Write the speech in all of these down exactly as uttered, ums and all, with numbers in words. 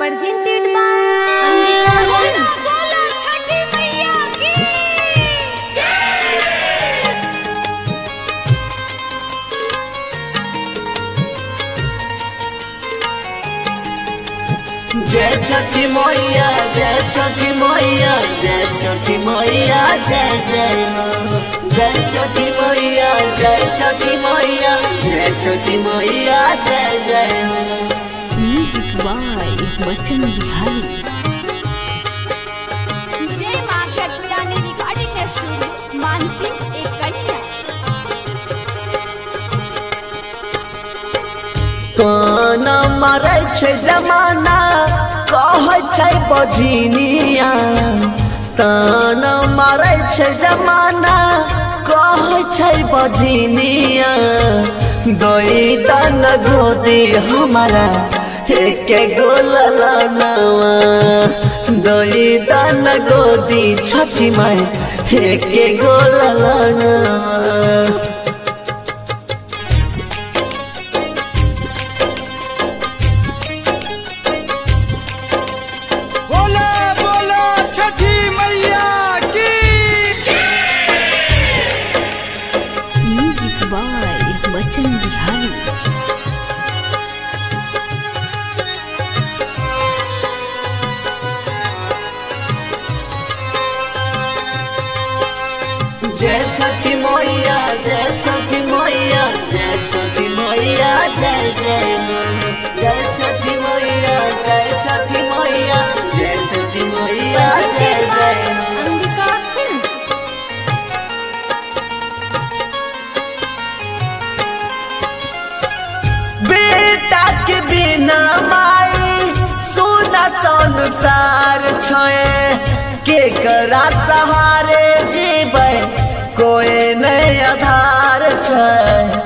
presented by Bola Bola Chhati Maiya ki जय छठी मैया जय छठी मैया जय छठी मैया जय जय माँ जय छठी मैया जय छठी मैया जय छठी मैया जय जय माँ। Music by Bachchan Bihari. जय मां खतरानी रिकॉर्डिंग स्टूडियो मानसी एक कन्या कान मारे छै जमाना कहै छै बजनिया तान मारे छै जमाना कहै छै बजनिया दोई तन गोदी हमारा एक गोलला नवा दोई तन गोदी छठी माई एक गोलला नवा। बोला बोला छठी मैया की म्यूजिक बाय बच्चन बिहारी। जय छठी मैया जय छठी मैया जय छठी मैया जय जय माँ जय छठी मैया जय छठी मैया जय छठी मैया जय जय माँ। अंबिका फिल्म बेटा के बिना माई सुना संसार छे के करा सहारे जीवे कोई नहीं आधार छे।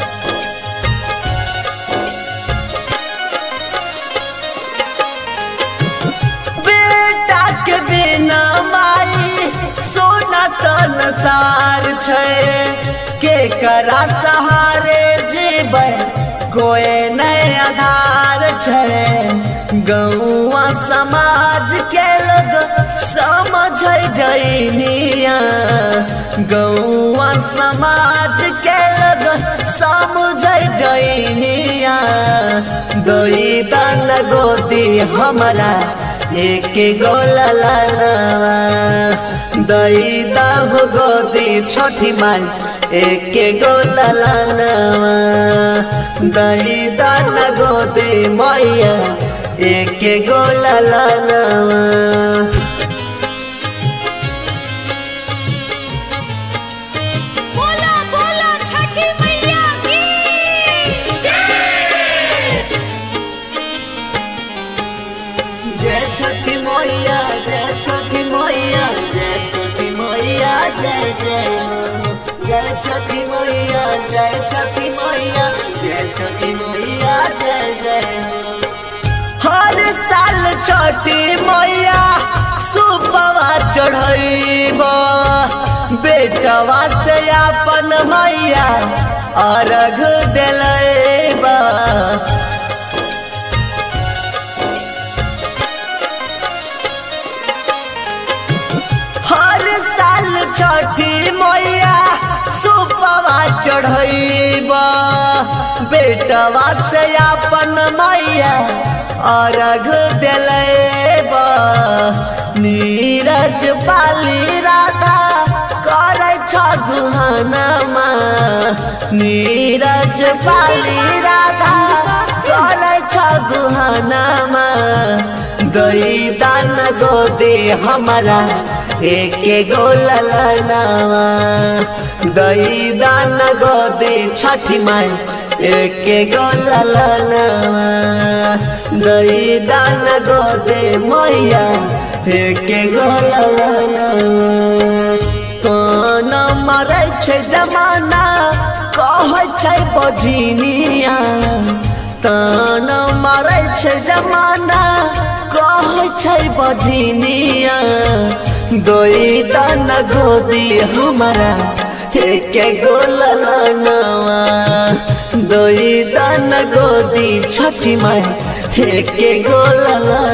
बेटा के बिना माई सोना संसार छे के करा सहारे जीवे कोई नहीं आधार छे। गौवा समाज के लोग समझ जैनिया गौवा समाज के लोग समझ जैनिया दोई दान गोदी हमारा एक गोलला नवा दई दाह गोदी छठी माई एक गोलला नवा दई दान गोदी मैया एक गोलला नवा। बोला बोला छठी मैया की जय छठी मैया जय छठी मैया जय छठी मैया जय जय माँ जय छठी मैया जय छठी मैया जय छठी मैया जय जय माँ। हर साल छठी मैया सुपवा चढ़ैब बेटवा से अपन मैया अर्घ दिलैबा हर साल छठी मैया सुपवा चढ़ैब बेटवा से अपन मैया अर्घ दिलैब नीरज पाली राधा करे छ गुहानमा नीरज पाली राधा करे छ गुहानमा दई दान गोदी हमारा एक गोलला नवा दई दान गोदी छठी माई एक गोलला नवा दई दान गोदी मैया एक गोलला नवा। कान मारे छै जमाना कहै छै बजनिया तान मारे छै जमाना कहै छै बजनिया दोई दान गोदी हमारा एक गोलला नवा दोई दान गोदी छठी माई एक गोलला